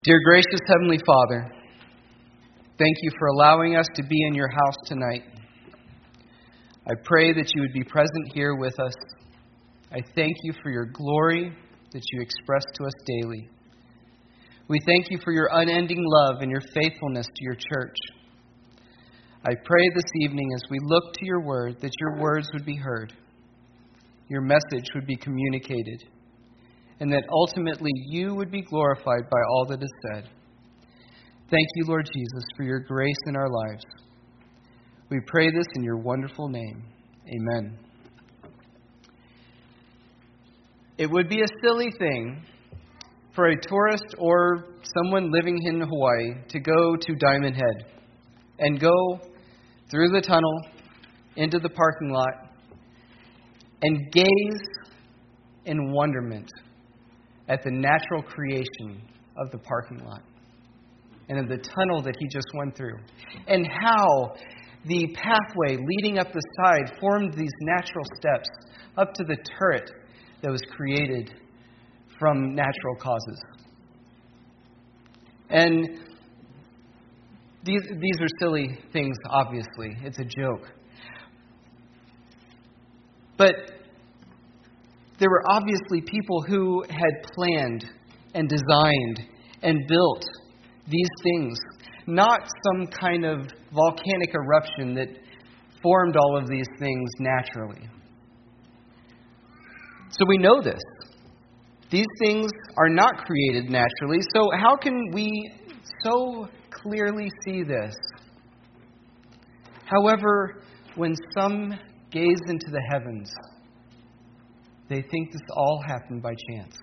Dear gracious Heavenly Father, thank you for allowing us to be in your house tonight. I pray that you would be present here with us. I thank you for your glory that you express to us daily. We thank you for your unending love and your faithfulness to your church. I pray this evening as we look to your word that your words would be heard, your message would be communicated, and that ultimately you would be glorified by all that is said. Thank you, Lord Jesus, for your grace in our lives. We pray this in your wonderful name. Amen. It would be a silly thing for a tourist or someone living in Hawaii to go to Diamond Head and go through the tunnel into the parking lot and gaze in wonderment at the natural creation of the parking lot and of the tunnel that he just went through, and how the pathway leading up the side formed these natural steps up to the turret that was created from natural causes. And these are silly things, obviously. It's a joke. But there were obviously people who had planned and designed and built these things, not some kind of volcanic eruption that formed all of these things naturally. So we know this. These things are not created naturally, so how can we so clearly see this? However, when some gaze into the heavens, they think this all happened by chance.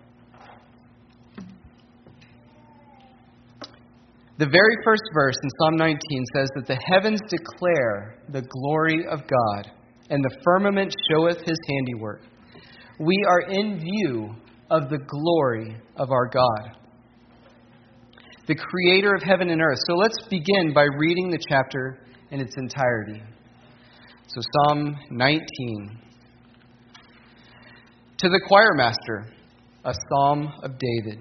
The very first verse in Psalm 19 says that the heavens declare the glory of God, and the firmament showeth his handiwork. We are in view of the glory of our God, the creator of heaven and earth. So let's begin by reading the chapter in its entirety. So Psalm 19. To the choir master, a psalm of David.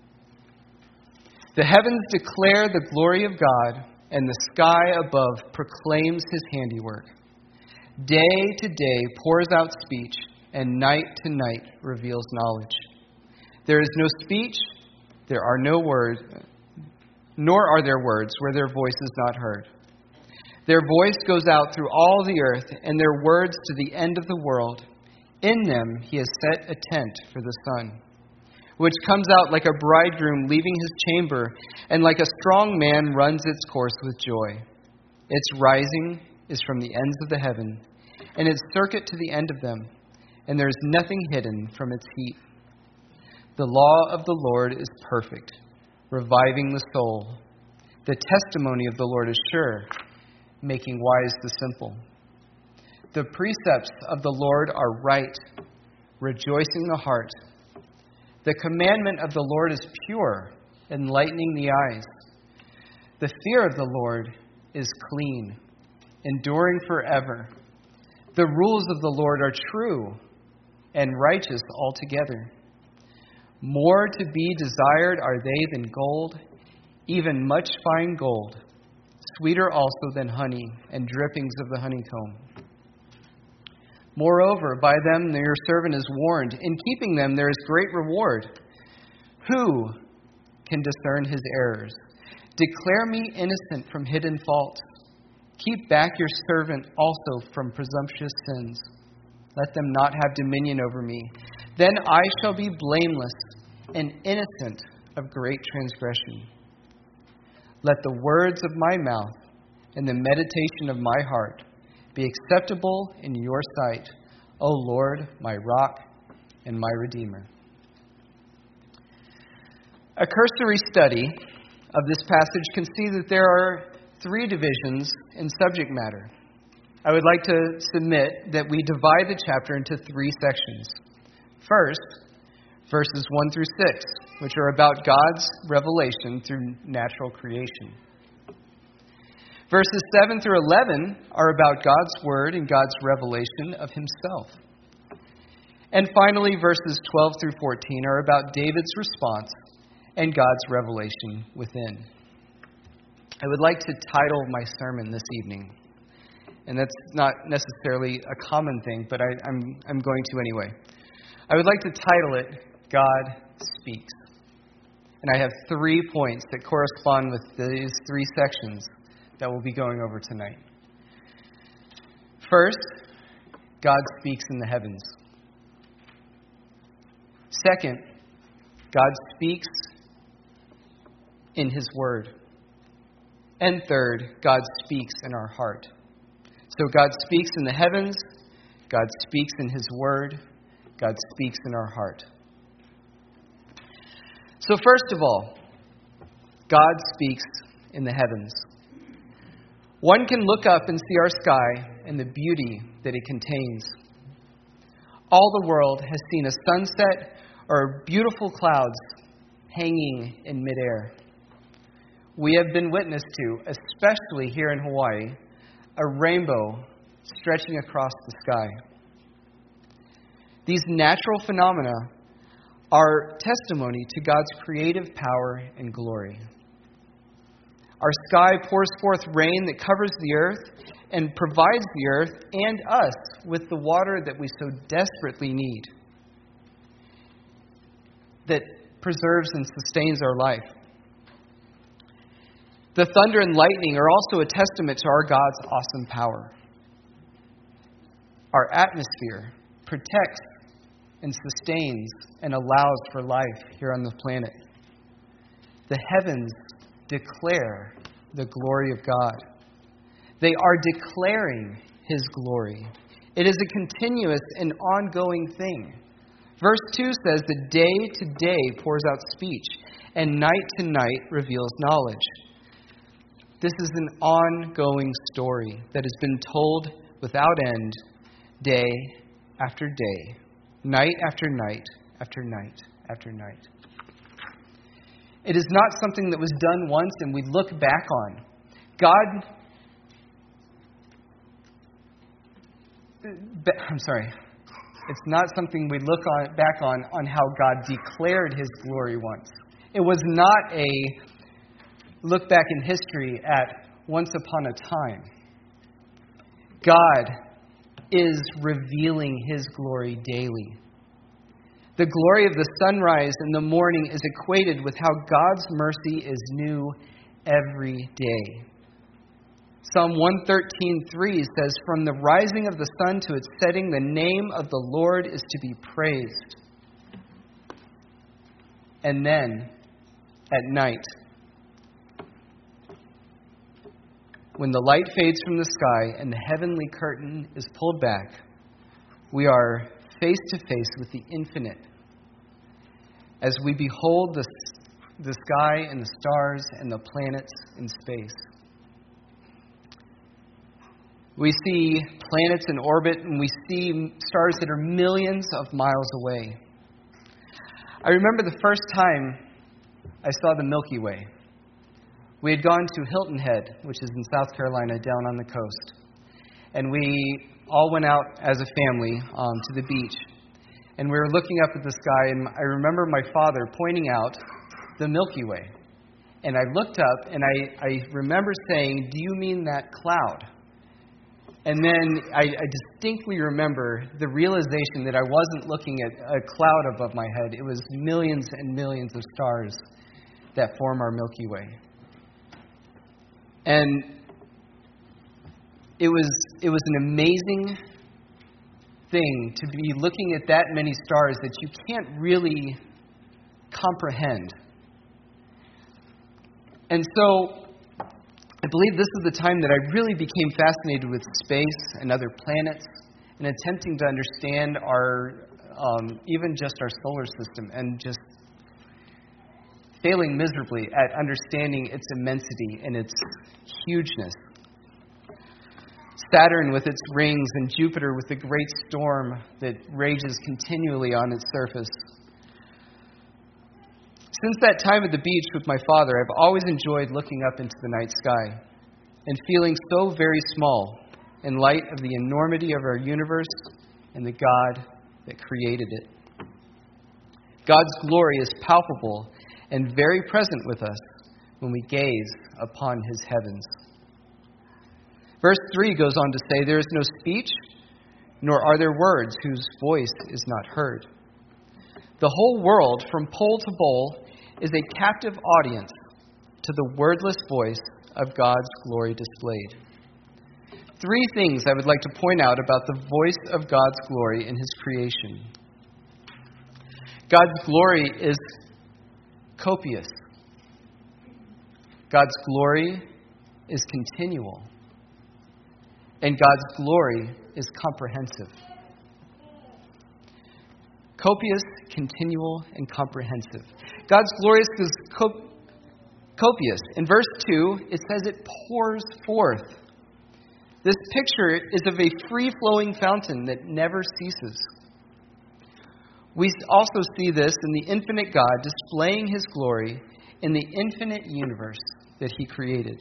The heavens declare the glory of God, and the sky above proclaims his handiwork. Day to day pours out speech, and night to night reveals knowledge. There is no speech, there are no words, nor are there words where their voice is not heard. Their voice goes out through all the earth, and their words to the end of the world. In them he has set a tent for the sun, which comes out like a bridegroom leaving his chamber, and like a strong man runs its course with joy. Its rising is from the ends of the heaven, and its circuit to the end of them, and there is nothing hidden from its heat. The law of the Lord is perfect, reviving the soul. The testimony of the Lord is sure, making wise the simple. The precepts of the Lord are right, rejoicing the heart. The commandment of the Lord is pure, enlightening the eyes. The fear of the Lord is clean, enduring forever. The rules of the Lord are true and righteous altogether. More to be desired are they than gold, even much fine gold, sweeter also than honey and drippings of the honeycomb. Moreover, by them your servant is warned. In keeping them there is great reward. Who can discern his errors? Declare me innocent from hidden faults. Keep back your servant also from presumptuous sins. Let them not have dominion over me. Then I shall be blameless and innocent of great transgression. Let the words of my mouth and the meditation of my heart be acceptable in your sight, O Lord, my rock and my redeemer. A cursory study of this passage can see that there are three divisions in subject matter. I would like to submit that we divide the chapter into three sections. First, verses 1 through 6, which are about God's revelation through natural creation. Verses 7 through 11 are about God's word and God's revelation of himself. And finally, verses 12 through 14 are about David's response and God's revelation within. I would like to title my sermon this evening, and that's not necessarily a common thing, but I'm going to anyway. I would like to title it, God Speaks. And I have 3 points that correspond with these 3 sections that we'll be going over tonight. First, God speaks in the heavens. Second, God speaks in His Word. And third, God speaks in our heart. So God speaks in the heavens, God speaks in His Word, God speaks in our heart. So first of all, God speaks in the heavens. One can look up and see our sky and the beauty that it contains. All the world has seen a sunset or beautiful clouds hanging in midair. We have been witness to, especially here in Hawaii, a rainbow stretching across the sky. These natural phenomena are testimony to God's creative power and glory. Our sky pours forth rain that covers the earth and provides the earth and us with the water that we so desperately need, that preserves and sustains our life. The thunder and lightning are also a testament to our God's awesome power. Our atmosphere protects and sustains and allows for life here on the planet. The heavens declare the glory of God. They are declaring His glory. It is a continuous and ongoing thing. Verse 2 says that day to day pours out speech, and night to night reveals knowledge. This is an ongoing story that has been told without end, day after day, night after night after night after night. It is not something that was done once and we look back on. It's not something we look back on how God declared His glory once. It was not a look back in history at once upon a time. God is revealing His glory daily. The glory of the sunrise and the morning is equated with how God's mercy is new every day. Psalm 113:3 says, "From the rising of the sun to its setting, the name of the Lord is to be praised." And then, at night, when the light fades from the sky and the heavenly curtain is pulled back, we are face to face with the infinite as we behold the sky and the stars and the planets in space. We see planets in orbit and we see stars that are millions of miles away. I remember the first time I saw the Milky Way. We had gone to Hilton Head, which is in South Carolina, down on the coast. And we all went out as a family to the beach. And we were looking up at the sky, and I remember my father pointing out the Milky Way. And I looked up, and I remember saying, "Do you mean that cloud?" And then I distinctly remember the realization that I wasn't looking at a cloud above my head. It was millions and millions of stars that form our Milky Way. And it was an amazing thing to be looking at that many stars that you can't really comprehend. And so I believe this is the time that I really became fascinated with space and other planets and attempting to understand our, even just our solar system, and just failing miserably at understanding its immensity and its hugeness. Saturn with its rings and Jupiter with the great storm that rages continually on its surface. Since that time at the beach with my father, I've always enjoyed looking up into the night sky and feeling so very small in light of the enormity of our universe and the God that created it. God's glory is palpable and very present with us when we gaze upon his heavens. Verse 3 goes on to say, there is no speech, nor are there words whose voice is not heard. The whole world, from pole to pole, is a captive audience to the wordless voice of God's glory displayed. 3 things I would like to point out about the voice of God's glory in his creation. God's glory is copious. God's glory is continual. And God's glory is comprehensive. Copious, continual, and comprehensive. God's glory is copious. In verse 2, it says it pours forth. This picture is of a free-flowing fountain that never ceases. We also see this in the infinite God displaying his glory in the infinite universe that he created.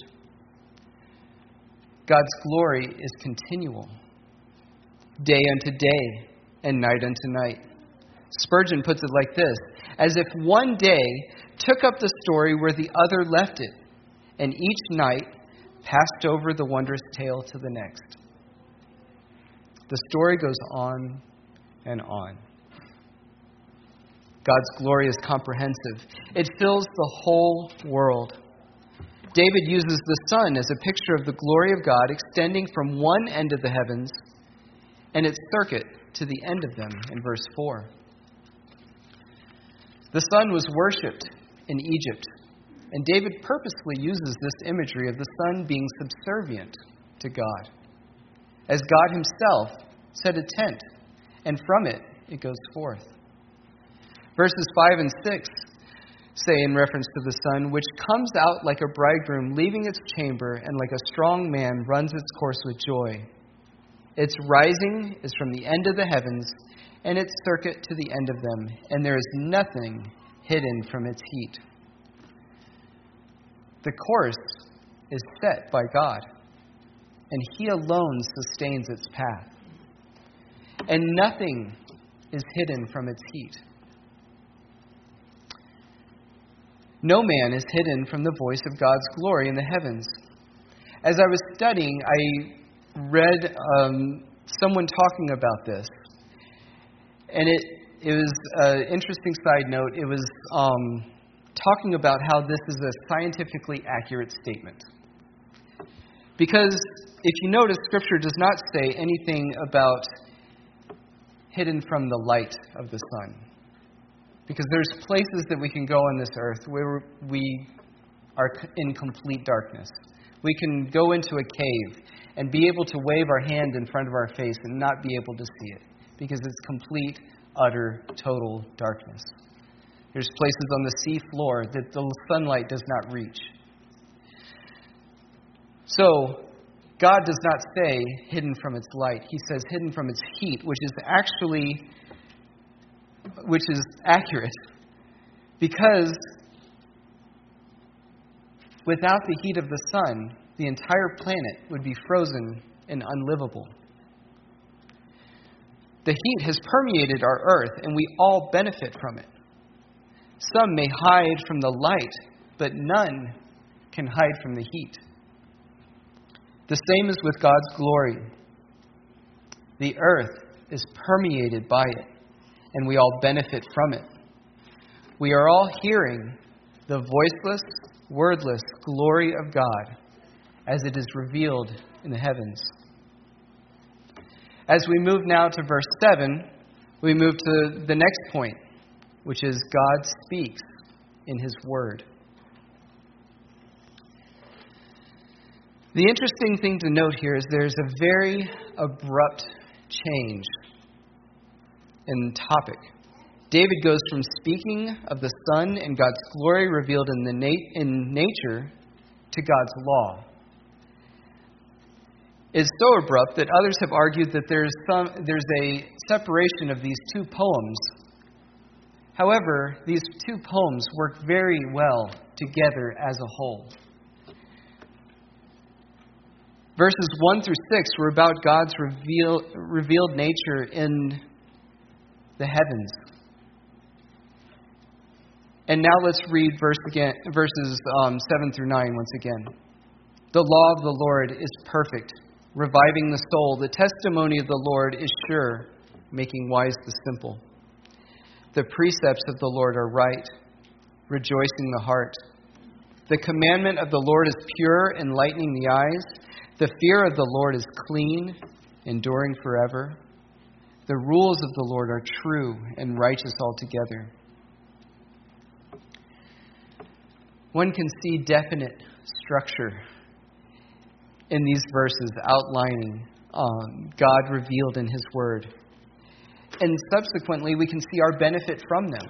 God's glory is continual, day unto day and night unto night. Spurgeon puts it like this, as if one day took up the story where the other left it, and each night passed over the wondrous tale to the next. The story goes on and on. God's glory is comprehensive. It fills the whole world. David uses the sun as a picture of the glory of God extending from one end of the heavens and its circuit to the end of them in verse 4. The sun was worshipped in Egypt, and David purposely uses this imagery of the sun being subservient to God, as God himself set a tent, and from it it goes forth. Verses 5 and 6 say in reference to the sun, which comes out like a bridegroom leaving its chamber, and like a strong man runs its course with joy. Its rising is from the end of the heavens, and its circuit to the end of them, and there is nothing hidden from its heat. The course is set by God, and he alone sustains its path. And nothing is hidden from its heat. No man is hidden from the voice of God's glory in the heavens. As I was studying, I read someone talking about this. And it was an interesting side note. It was talking about how this is a scientifically accurate statement. Because if you notice, Scripture does not say anything about hidden from the light of the sun. Because there's places that we can go on this earth where we are in complete darkness. We can go into a cave and be able to wave our hand in front of our face and not be able to see it, because it's complete, utter, total darkness. There's places on the sea floor that the sunlight does not reach. So, God does not say hidden from its light. He says hidden from its heat, which is accurate, because without the heat of the sun, the entire planet would be frozen and unlivable. The heat has permeated our earth, and we all benefit from it. Some may hide from the light, but none can hide from the heat. The same is with God's glory. The earth is permeated by it, and we all benefit from it. We are all hearing the voiceless, wordless glory of God as it is revealed in the heavens. As we move now to verse 7, we move to the next point, which is God speaks in his word. The interesting thing to note here is there's a very abrupt change in topic. David goes from speaking of the sun and God's glory revealed in nature to God's law. It's so abrupt that others have argued that there's a separation of these two poems. However, these two poems work very well together as a whole. Verses 1 through 6 were about God's revealed nature in the heavens. And now let's read verses 7 through 9 once again. The law of the Lord is perfect, reviving the soul. The testimony of the Lord is sure, making wise the simple. The precepts of the Lord are right, rejoicing the heart. The commandment of the Lord is pure, enlightening the eyes. The fear of the Lord is clean, enduring forever. The rules of the Lord are true and righteous altogether. One can see definite structure in these verses outlining God revealed in His Word. And subsequently, we can see our benefit from them.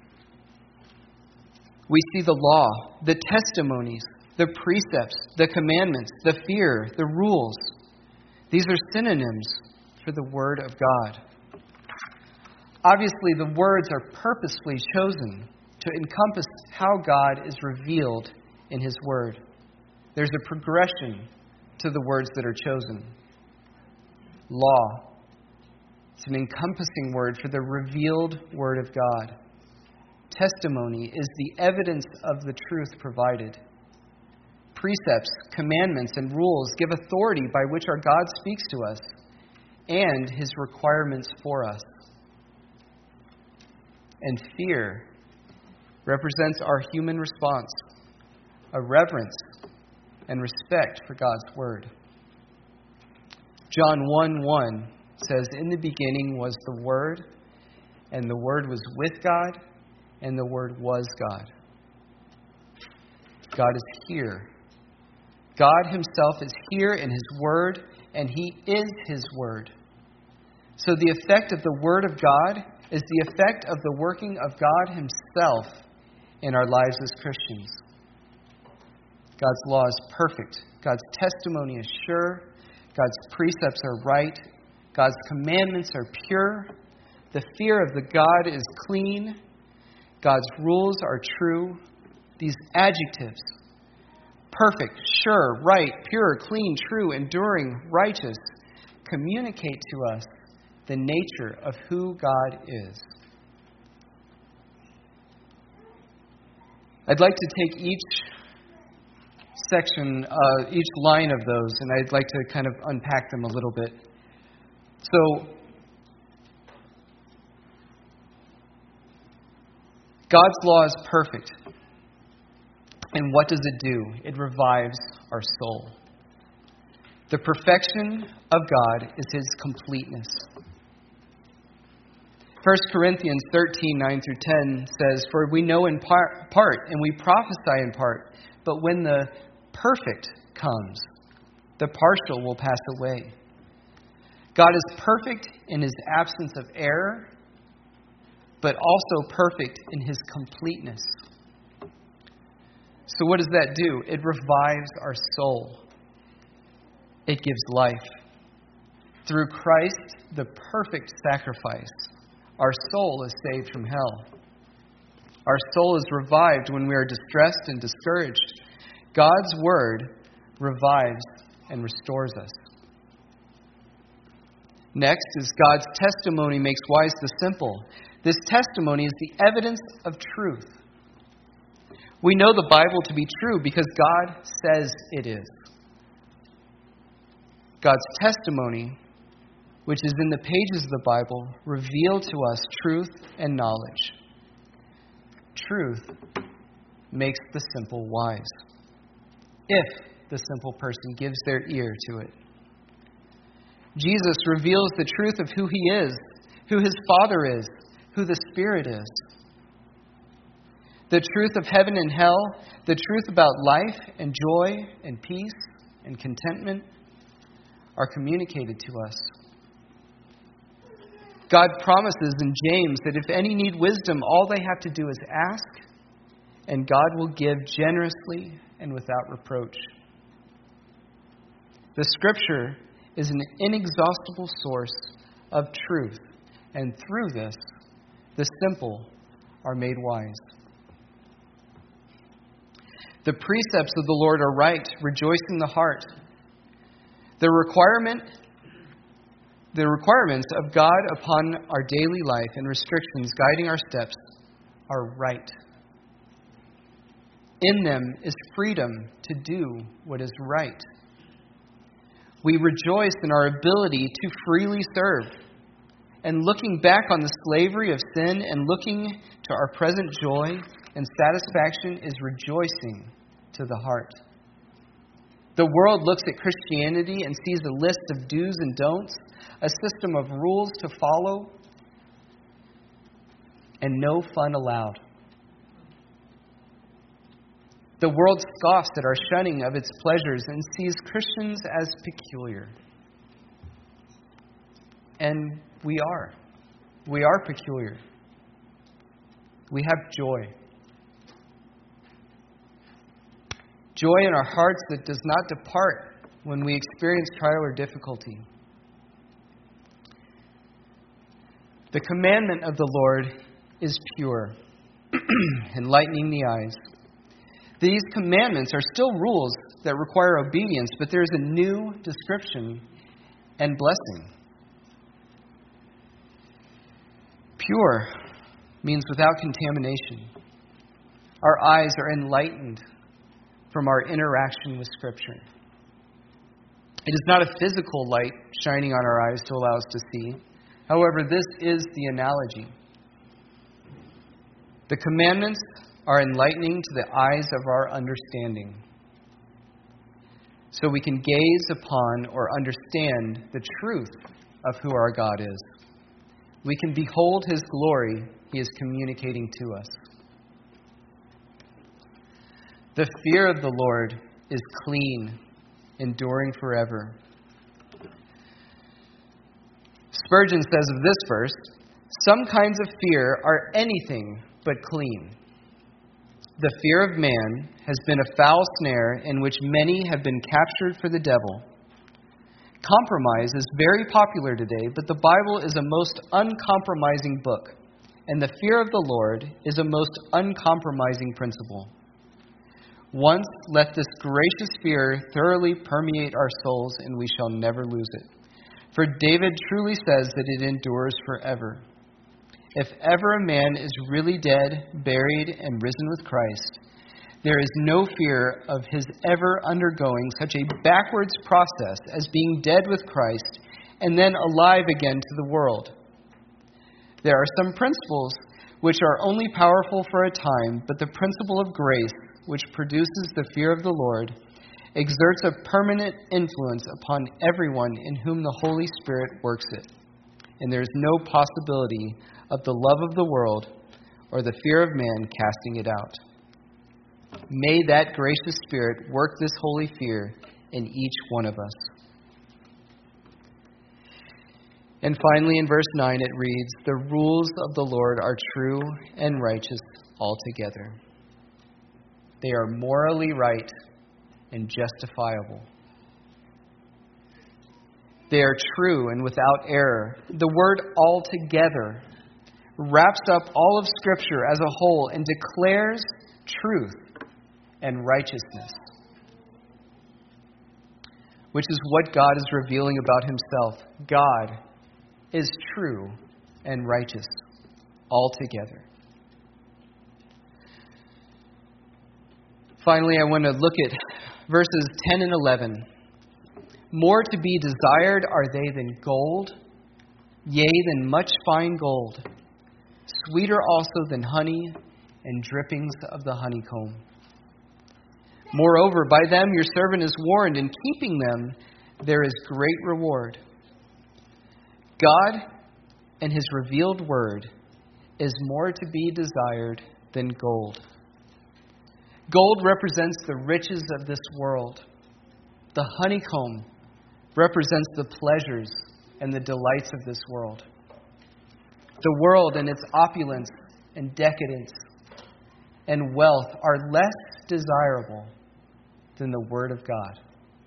We see the law, the testimonies, the precepts, the commandments, the fear, the rules. These are synonyms for the Word of God. Obviously, the words are purposefully chosen to encompass how God is revealed in His Word. There's a progression to the words that are chosen. Law. It's an encompassing word for the revealed Word of God. Testimony is the evidence of the truth provided. Precepts, commandments, and rules give authority by which our God speaks to us and His requirements for us. And fear represents our human response, a reverence and respect for God's Word. John 1:1 says, "In the beginning was the Word, and the Word was with God, and the Word was God." God is here. God Himself is here in His Word, and He is His Word. So the effect of the Word of God is the effect of the working of God Himself in our lives as Christians. God's law is perfect. God's testimony is sure. God's precepts are right. God's commandments are pure. The fear of the God is clean. God's rules are true. These adjectives, perfect, sure, right, pure, clean, true, enduring, righteous, communicate to us the nature of who God is. I'd like to take each section, each line of those, and I'd like to kind of unpack them a little bit. So, God's law is perfect. And what does it do? It revives our soul. The perfection of God is His completeness. 1 Corinthians 13:9 through 10 says, "For we know in part, and we prophesy in part, but when the perfect comes, the partial will pass away." God is perfect in His absence of error, but also perfect in His completeness. So what does that do? It revives our soul. It gives life. Through Christ, the perfect sacrifice, our soul is saved from hell. Our soul is revived when we are distressed and discouraged. God's Word revives and restores us. Next is God's testimony makes wise the simple. This testimony is the evidence of truth. We know the Bible to be true because God says it is. God's testimony, which is in the pages of the Bible, reveal to us truth and knowledge. Truth makes the simple wise, if the simple person gives their ear to it. Jesus reveals the truth of who He is, who His Father is, who the Spirit is. The truth of heaven and hell, the truth about life and joy and peace and contentment are communicated to us. God promises in James that if any need wisdom, all they have to do is ask, and God will give generously and without reproach. The Scripture is an inexhaustible source of truth, and through this, the simple are made wise. The precepts of the Lord are right, rejoicing the heart. The requirements of God upon our daily life and restrictions guiding our steps are right. In them is freedom to do what is right. We rejoice in our ability to freely serve. And looking back on the slavery of sin and looking to our present joy and satisfaction is rejoicing to the heart. The world looks at Christianity and sees a list of do's and don'ts, a system of rules to follow, and no fun allowed. The world scoffs at our shunning of its pleasures and sees Christians as peculiar. And we are. We are peculiar. We have joy. Joy in our hearts that does not depart when we experience trial or difficulty. The commandment of the Lord is pure, enlightening the eyes. These commandments are still rules that require obedience, but there is a new description and blessing. Pure means without contamination. Our eyes are enlightened from our interaction with Scripture. It is not a physical light shining on our eyes to allow us to see. However, this is the analogy. The commandments are enlightening to the eyes of our understanding, so we can gaze upon or understand the truth of who our God is. We can behold His glory He is communicating to us. The fear of the Lord is clean, enduring forever. Spurgeon says of this verse, some kinds of fear are anything but clean. The fear of man has been a foul snare in which many have been captured for the devil. Compromise is very popular today, but the Bible is a most uncompromising book, and the fear of the Lord is a most uncompromising principle. Once let this gracious fear thoroughly permeate our souls, and we shall never lose it. For David truly says that it endures forever. If ever a man is really dead, buried, and risen with Christ, there is no fear of his ever undergoing such a backwards process as being dead with Christ and then alive again to the world. There are some principles which are only powerful for a time, but the principle of grace, which produces the fear of the Lord, exerts a permanent influence upon everyone in whom the Holy Spirit works it. And there is no possibility of the love of the world or the fear of man casting it out. May that gracious Spirit work this holy fear in each one of us. And finally, in verse 9, it reads, the rules of the Lord are true and righteous altogether. They are morally right and justifiable. They are true and without error. The word altogether wraps up all of Scripture as a whole and declares truth and righteousness, which is what God is revealing about Himself. God is true and righteous altogether. Finally, I want to look at verses 10 and 11. More to be desired are they than gold, yea, than much fine gold, sweeter also than honey and drippings of the honeycomb. Moreover, by them your servant is warned, in keeping them there is great reward. God and His revealed word is more to be desired than gold. Gold represents the riches of this world. The honeycomb represents the pleasures and the delights of this world. The world and its opulence and decadence and wealth are less desirable than the Word of God.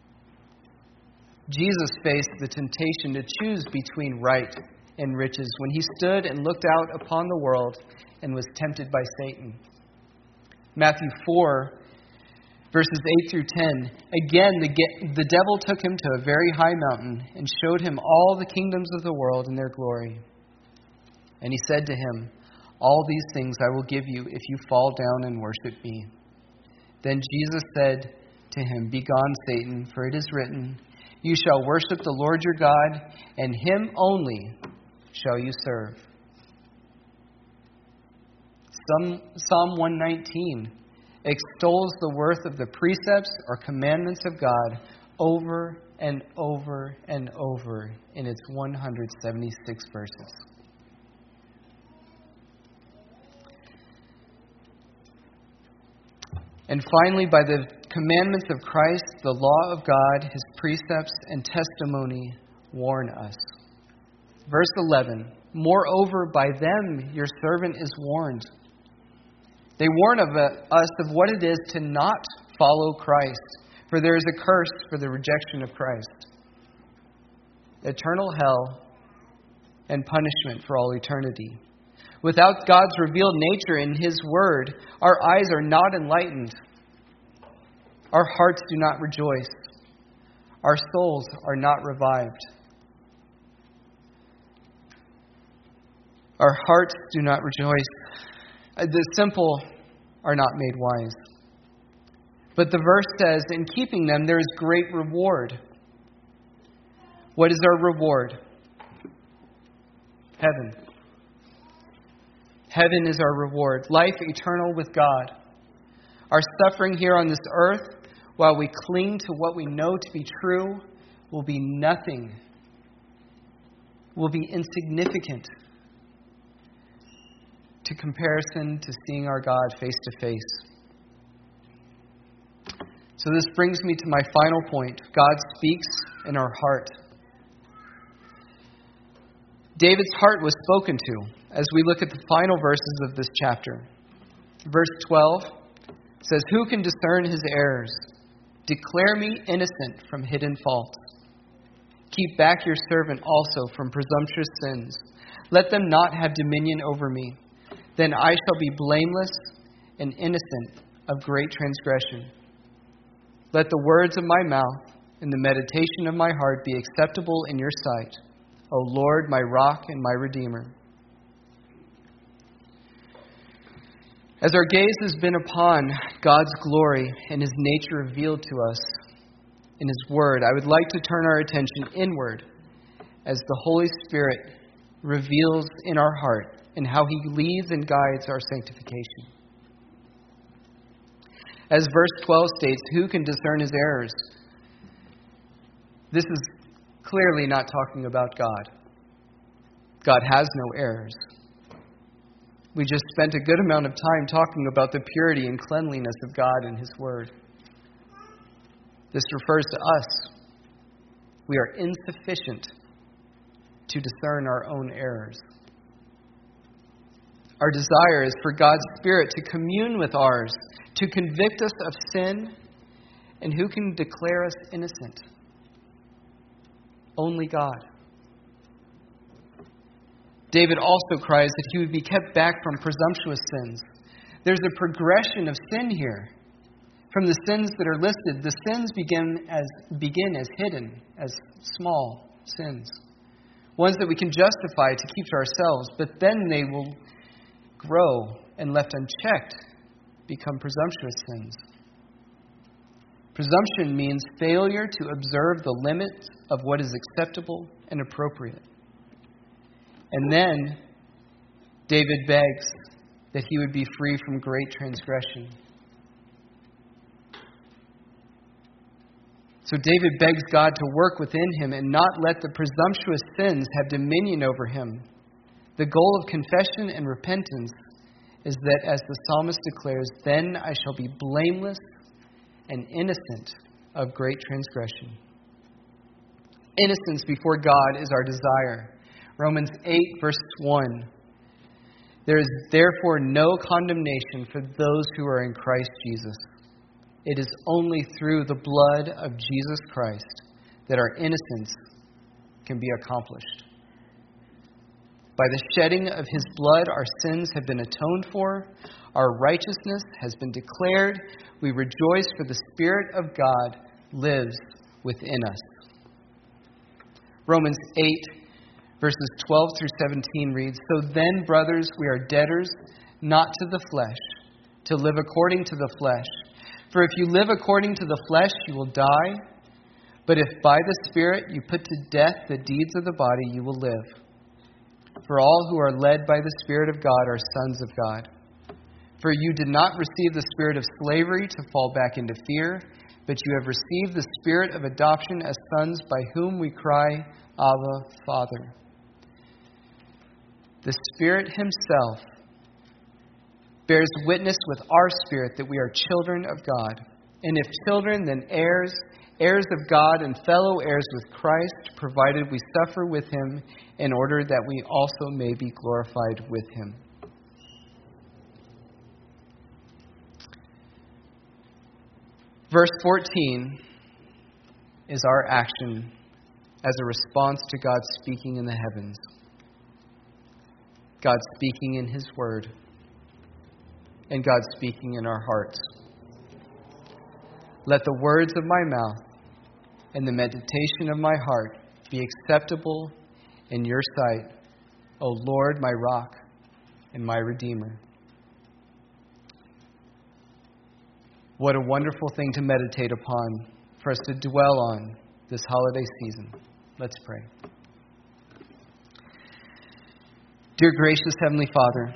Jesus faced the temptation to choose between right and riches when He stood and looked out upon the world and was tempted by Satan. Matthew 4, verses 8 through 10. Again, the devil took Him to a very high mountain and showed Him all the kingdoms of the world and their glory. And He said to Him, all these things I will give you if you fall down and worship me. Then Jesus said to him, "Begone, Satan, for it is written, 'You shall worship the Lord your God, and him only shall you serve.'" Psalm 119 extols the worth of the precepts or commandments of God over and over and over in its 176 verses. And finally, by the commandments of Christ, the law of God, his precepts and testimony warn us. Verse 11, "Moreover, by them your servant is warned." They warn us of what it is to not follow Christ, for there is a curse for the rejection of Christ. Eternal hell and punishment for all eternity. Without God's revealed nature in his word, our eyes are not enlightened. Our hearts do not rejoice. Our souls are not revived. Our hearts do not rejoice. The simple are not made wise. But the verse says, in keeping them, there is great reward. What is our reward? Heaven. Heaven is our reward. Life eternal with God. Our suffering here on this earth, while we cling to what we know to be true, will be nothing. Will be insignificant to comparison to seeing our God face to face. So this brings me to my final point. God speaks in our heart. David's heart was spoken to as we look at the final verses of this chapter. Verse 12 says, "Who can discern his errors? Declare me innocent from hidden faults. Keep back your servant also from presumptuous sins. Let them not have dominion over me. Then I shall be blameless and innocent of great transgression. Let the words of my mouth and the meditation of my heart be acceptable in your sight, O Lord, my rock and my redeemer." As our gaze has been upon God's glory and his nature revealed to us in his word, I would like to turn our attention inward as the Holy Spirit reveals in our heart and how he leads and guides our sanctification. As verse 12 states, who can discern his errors? This is clearly not talking about God. God has no errors. We just spent a good amount of time talking about the purity and cleanliness of God and his word. This refers to us. We are insufficient to discern our own errors. Our desire is for God's Spirit to commune with ours, to convict us of sin, and who can declare us innocent? Only God. David also cries that he would be kept back from presumptuous sins. There's a progression of sin here. From the sins that are listed, the sins begin as hidden, as small sins. Ones that we can justify to keep to ourselves, but then they will grow and left unchecked become presumptuous sins. Presumption means failure to observe the limits of what is acceptable and appropriate. And then David begs that he would be free from great transgression. So David begs God to work within him and not let the presumptuous sins have dominion over him. The goal of confession and repentance is that, as the psalmist declares, then I shall be blameless and innocent of great transgression. Innocence before God is our desire. Romans 8, verse 1. There is therefore no condemnation for those who are in Christ Jesus. It is only through the blood of Jesus Christ that our innocence can be accomplished. By the shedding of his blood, our sins have been atoned for. Our righteousness has been declared. We rejoice, for the Spirit of God lives within us. Romans 8, verses 12 through 17 reads, "So then, brothers, we are debtors, not to the flesh, to live according to the flesh. For if you live according to the flesh, you will die. But if by the Spirit you put to death the deeds of the body, you will live. For all who are led by the Spirit of God are sons of God. For you did not receive the spirit of slavery to fall back into fear, but you have received the Spirit of adoption as sons, by whom we cry, Abba, Father. The Spirit Himself bears witness with our spirit that we are children of God. And if children, then heirs, heirs of God and fellow heirs with Christ, provided we suffer with Him, in order that we also may be glorified with Him. Verse 14 is our action as a response to God speaking in the heavens. God speaking in His Word. And God speaking in our hearts. Let the words of my mouth and the meditation of my heart be acceptable in your sight, O Lord, my rock and my Redeemer. What a wonderful thing to meditate upon, for us to dwell on this holiday season. Let's pray. Dear gracious Heavenly Father,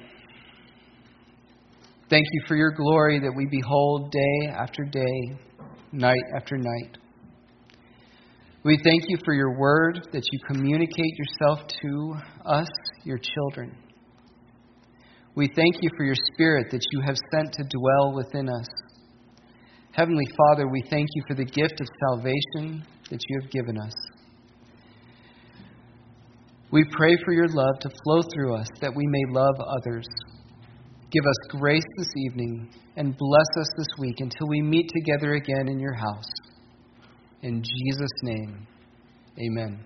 thank you for your glory that we behold day after day, night after night. We thank you for your word, that you communicate yourself to us, your children. We thank you for your Spirit that you have sent to dwell within us. Heavenly Father, we thank you for the gift of salvation that you have given us. We pray for your love to flow through us, that we may love others. Give us grace this evening and bless us this week until we meet together again in your house. In Jesus' name, amen.